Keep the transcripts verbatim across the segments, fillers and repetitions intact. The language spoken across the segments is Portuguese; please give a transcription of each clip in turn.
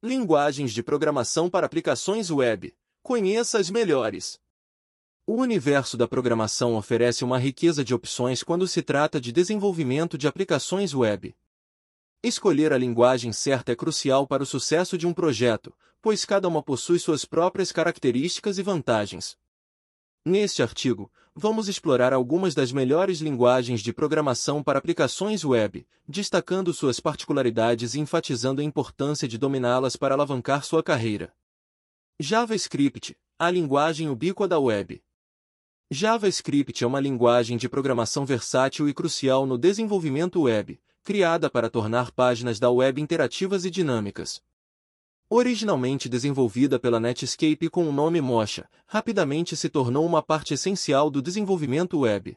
Linguagens de programação para aplicações web. Conheça as melhores. O universo da programação oferece uma riqueza de opções quando se trata de desenvolvimento de aplicações web. Escolher a linguagem certa é crucial para o sucesso de um projeto, pois cada uma possui suas próprias características e vantagens. Neste artigo, vamos explorar algumas das melhores linguagens de programação para aplicações web, destacando suas particularidades e enfatizando a importância de dominá-las para alavancar sua carreira. JavaScript, a linguagem ubíqua da web. JavaScript é uma linguagem de programação versátil e crucial no desenvolvimento web, criada para tornar páginas da web interativas e dinâmicas. Originalmente desenvolvida pela Netscape com o nome Mocha, rapidamente se tornou uma parte essencial do desenvolvimento web.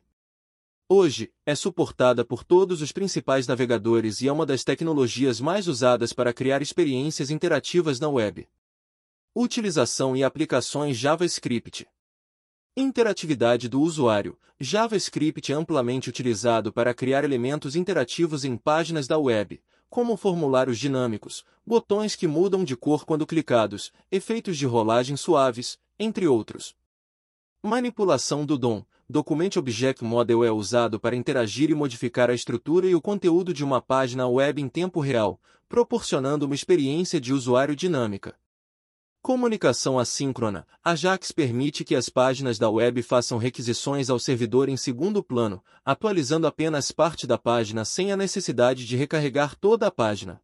Hoje, é suportada por todos os principais navegadores e é uma das tecnologias mais usadas para criar experiências interativas na web. Utilização e aplicações JavaScript. Interatividade do usuário. JavaScript é amplamente utilizado para criar elementos interativos em páginas da web, como formulários dinâmicos, botões que mudam de cor quando clicados, efeitos de rolagem suaves, entre outros. Manipulação do D O M. Document Object Model é usado para interagir e modificar a estrutura e o conteúdo de uma página web em tempo real, proporcionando uma experiência de usuário dinâmica. Comunicação assíncrona. Ajax permite que as páginas da web façam requisições ao servidor em segundo plano, atualizando apenas parte da página sem a necessidade de recarregar toda a página.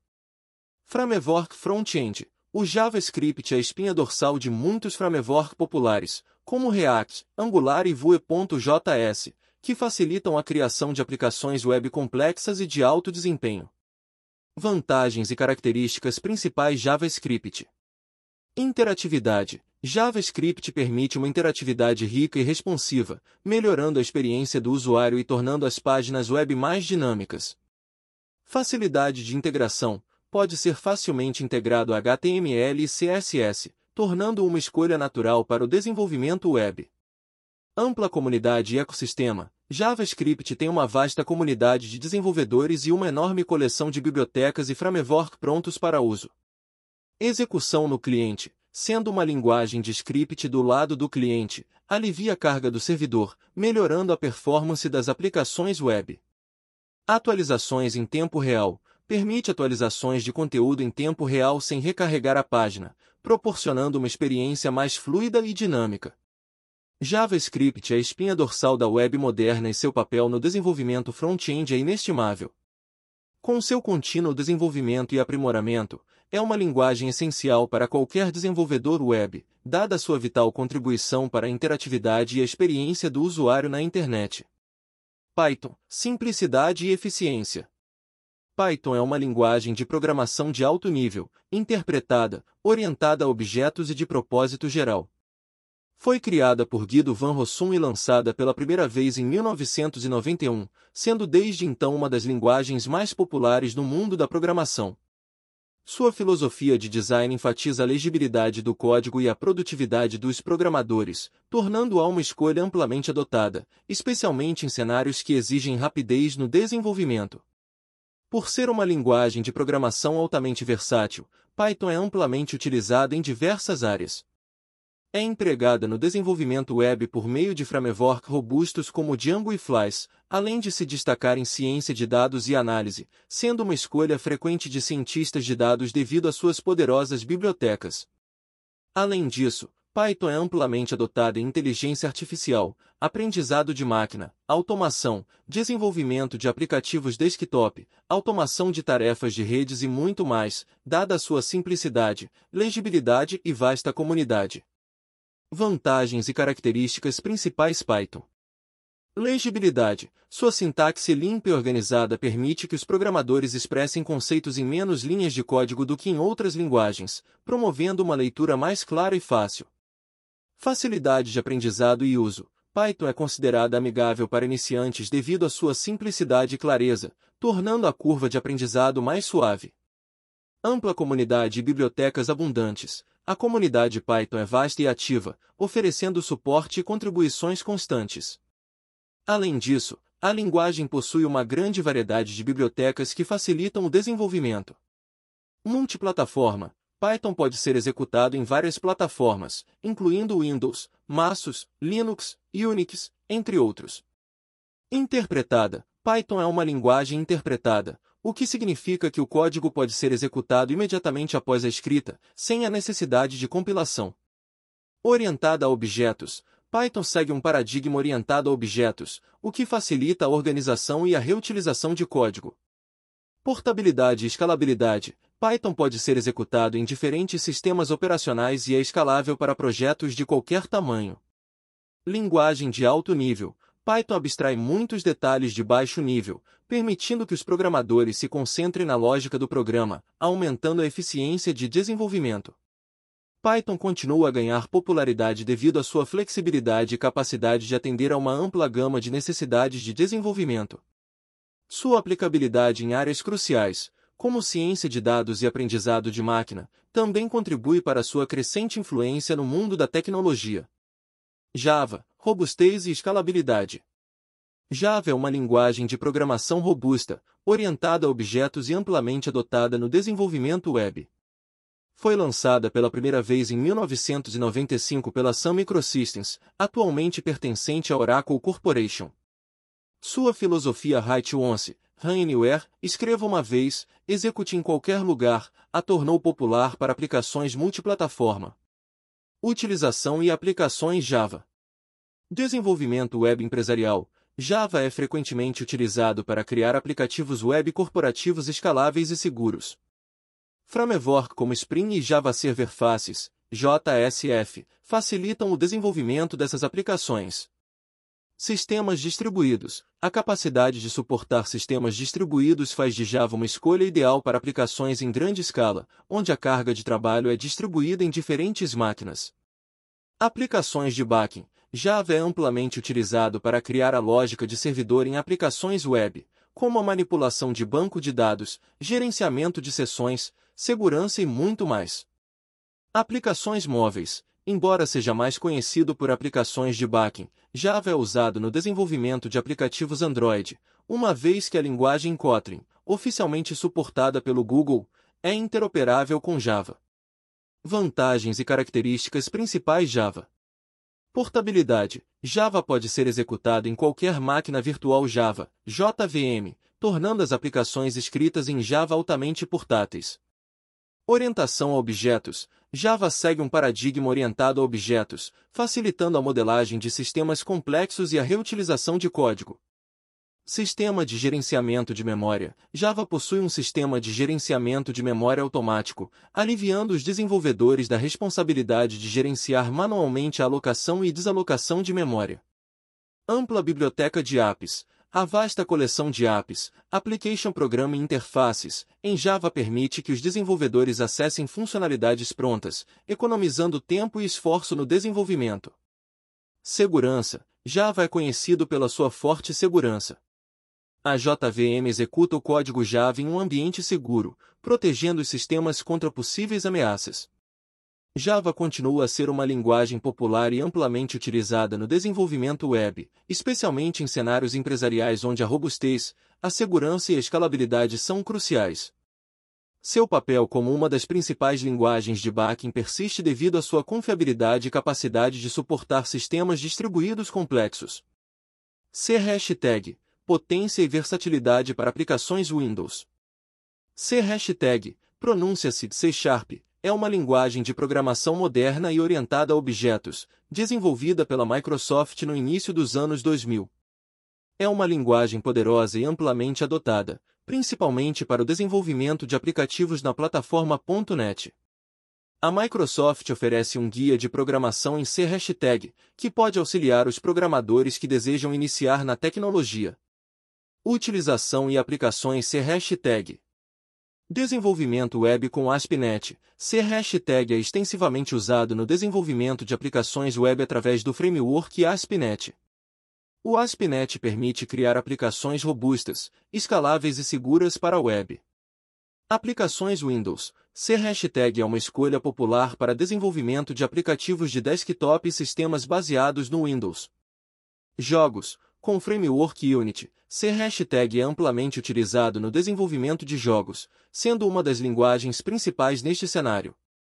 Framework Front-end. O JavaScript é a espinha dorsal de muitos frameworks populares, como React, Angular e Vue.js, que facilitam a criação de aplicações web complexas e de alto desempenho. Vantagens e características principais JavaScript. Interatividade. JavaScript permite uma interatividade rica e responsiva, melhorando a experiência do usuário e tornando as páginas web mais dinâmicas. Facilidade de integração. Pode ser facilmente integrado a H T M L e C S S, tornando-o uma escolha natural para o desenvolvimento web. Ampla comunidade e ecossistema. JavaScript tem uma vasta comunidade de desenvolvedores e uma enorme coleção de bibliotecas e frameworks prontos para uso. Execução no cliente. Sendo uma linguagem de script do lado do cliente, alivia a carga do servidor, melhorando a performance das aplicações web. Atualizações em tempo real. Permite atualizações de conteúdo em tempo real sem recarregar a página, proporcionando uma experiência mais fluida e dinâmica. JavaScript é a espinha dorsal da web moderna e seu papel no desenvolvimento front-end é inestimável. Com seu contínuo desenvolvimento e aprimoramento, é uma linguagem essencial para qualquer desenvolvedor web, dada sua vital contribuição para a interatividade e a experiência do usuário na internet. Python, simplicidade e eficiência. Python é uma linguagem de programação de alto nível, interpretada, orientada a objetos e de propósito geral. Foi criada por Guido van Rossum e lançada pela primeira vez em mil novecentos e noventa e um, sendo desde então uma das linguagens mais populares no mundo da programação. Sua filosofia de design enfatiza a legibilidade do código e a produtividade dos programadores, tornando-a uma escolha amplamente adotada, especialmente em cenários que exigem rapidez no desenvolvimento. Por ser uma linguagem de programação altamente versátil, Python é amplamente utilizada em diversas áreas. É empregada no desenvolvimento web por meio de frameworks robustos como Django e Flies, além de se destacar em ciência de dados e análise, sendo uma escolha frequente de cientistas de dados devido às suas poderosas bibliotecas. Além disso, Python é amplamente adotada em inteligência artificial, aprendizado de máquina, automação, desenvolvimento de aplicativos desktop, automação de tarefas de redes e muito mais, dada a sua simplicidade, legibilidade e vasta comunidade. Vantagens e características principais Python. Legibilidade. Sua sintaxe limpa e organizada permite que os programadores expressem conceitos em menos linhas de código do que em outras linguagens, promovendo uma leitura mais clara e fácil. Facilidade de aprendizado e uso. Python é considerada amigável para iniciantes devido à sua simplicidade e clareza, tornando a curva de aprendizado mais suave. Ampla comunidade e bibliotecas abundantes. A comunidade Python é vasta e ativa, oferecendo suporte e contribuições constantes. Além disso, a linguagem possui uma grande variedade de bibliotecas que facilitam o desenvolvimento. Multiplataforma. Python pode ser executado em várias plataformas, incluindo Windows, MacOS, Linux, Unix, entre outros. Interpretada. Python é uma linguagem interpretada, o que significa que o código pode ser executado imediatamente após a escrita, sem a necessidade de compilação. Orientada a objetos. Python segue um paradigma orientado a objetos, o que facilita a organização e a reutilização de código. Portabilidade e escalabilidade. Python pode ser executado em diferentes sistemas operacionais e é escalável para projetos de qualquer tamanho. Linguagem de alto nível. Python abstrai muitos detalhes de baixo nível, permitindo que os programadores se concentrem na lógica do programa, aumentando a eficiência de desenvolvimento. Python continua a ganhar popularidade devido à sua flexibilidade e capacidade de atender a uma ampla gama de necessidades de desenvolvimento. Sua aplicabilidade em áreas cruciais, como ciência de dados e aprendizado de máquina, também contribui para sua crescente influência no mundo da tecnologia. Java, robustez e escalabilidade. Java é uma linguagem de programação robusta, orientada a objetos e amplamente adotada no desenvolvimento web. Foi lançada pela primeira vez em mil novecentos e noventa e cinco pela Sun Microsystems, atualmente pertencente à Oracle Corporation. Sua filosofia Write Once, Run Anywhere, escreva uma vez, execute em qualquer lugar, a tornou popular para aplicações multiplataforma. Utilização e aplicações Java. Desenvolvimento web empresarial. Java é frequentemente utilizado para criar aplicativos web corporativos escaláveis e seguros. Framework como Spring e Java Server Faces, J S F, facilitam o desenvolvimento dessas aplicações. Sistemas distribuídos. A capacidade de suportar sistemas distribuídos faz de Java uma escolha ideal para aplicações em grande escala, onde a carga de trabalho é distribuída em diferentes máquinas. Aplicações de backing. Java é amplamente utilizado para criar a lógica de servidor em aplicações web, como a manipulação de banco de dados, gerenciamento de sessões, segurança e muito mais. Aplicações móveis. Embora seja mais conhecido por aplicações de backing, Java é usado no desenvolvimento de aplicativos Android, uma vez que a linguagem Kotlin, oficialmente suportada pelo Google, é interoperável com Java. Vantagens e características principais Java. Portabilidade. Java pode ser executado em qualquer máquina virtual Java, J V M, tornando as aplicações escritas em Java altamente portáteis. Orientação a objetos. Java segue um paradigma orientado a objetos, facilitando a modelagem de sistemas complexos e a reutilização de código. Sistema de gerenciamento de memória. Java possui um sistema de gerenciamento de memória automático, aliviando os desenvolvedores da responsabilidade de gerenciar manualmente a alocação e desalocação de memória. Ampla biblioteca de apps. A vasta coleção de apps, Application Programming Interfaces, em Java permite que os desenvolvedores acessem funcionalidades prontas, economizando tempo e esforço no desenvolvimento. Segurança. Java é conhecido pela sua forte segurança. A J V M executa o código Java em um ambiente seguro, protegendo os sistemas contra possíveis ameaças. Java continua a ser uma linguagem popular e amplamente utilizada no desenvolvimento web, especialmente em cenários empresariais onde a robustez, a segurança e a escalabilidade são cruciais. Seu papel como uma das principais linguagens de backing persiste devido à sua confiabilidade e capacidade de suportar sistemas distribuídos complexos. C#, potência e versatilidade para aplicações Windows. C#, pronúncia-se C Sharp, é uma linguagem de programação moderna e orientada a objetos, desenvolvida pela Microsoft no início dos anos dois mil. É uma linguagem poderosa e amplamente adotada, principalmente para o desenvolvimento de aplicativos na plataforma ponto net. A Microsoft oferece um guia de programação em C#, que pode auxiliar os programadores que desejam iniciar na tecnologia. Utilização e aplicações C#. Desenvolvimento web com A S P ponto net. C# é extensivamente usado no desenvolvimento de aplicações web através do framework A S P ponto net. O A S P ponto net permite criar aplicações robustas, escaláveis e seguras para a web. Aplicações Windows. C# é uma escolha popular para desenvolvimento de aplicativos de desktop e sistemas baseados no Windows. Jogos. Com o framework Unity, C# é amplamente utilizado no desenvolvimento de jogos, sendo uma das linguagens principais neste cenário.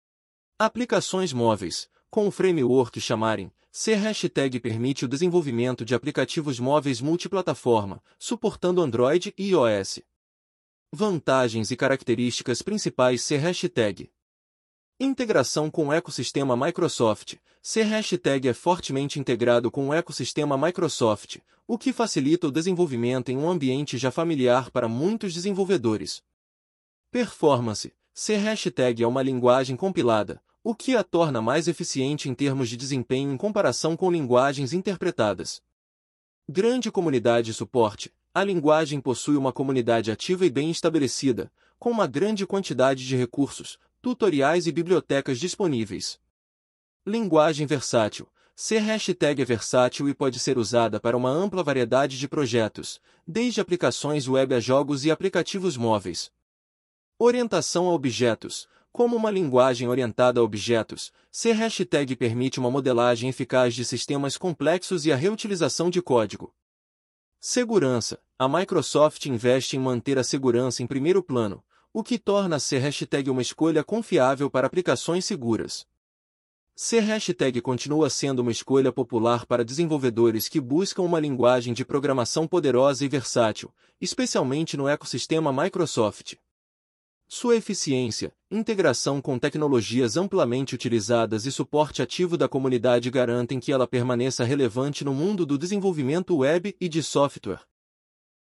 Aplicações móveis. Com o framework Xamarin, C Hashtag permite o desenvolvimento de aplicativos móveis multiplataforma, suportando Android e iOS. Vantagens e características principais C Hashtag. Integração com o ecossistema Microsoft. C Hashtag é fortemente integrado com o ecossistema Microsoft, o que facilita o desenvolvimento em um ambiente já familiar para muitos desenvolvedores. Performance. C Hashtag é uma linguagem compilada, o que a torna mais eficiente em termos de desempenho em comparação com linguagens interpretadas. Grande comunidade e suporte. A linguagem possui uma comunidade ativa e bem estabelecida, com uma grande quantidade de recursos, tutoriais e bibliotecas disponíveis. Linguagem versátil. C Hashtag é versátil e pode ser usada para uma ampla variedade de projetos, desde aplicações web a jogos e aplicativos móveis. Orientação a objetos. Como uma linguagem orientada a objetos, C Hashtag permite uma modelagem eficaz de sistemas complexos e a reutilização de código. Segurança. A Microsoft investe em manter a segurança em primeiro plano, o que torna a C Hashtag uma escolha confiável para aplicações seguras. C Hashtag continua sendo uma escolha popular para desenvolvedores que buscam uma linguagem de programação poderosa e versátil, especialmente no ecossistema Microsoft. Sua eficiência, integração com tecnologias amplamente utilizadas e suporte ativo da comunidade garantem que ela permaneça relevante no mundo do desenvolvimento web e de software.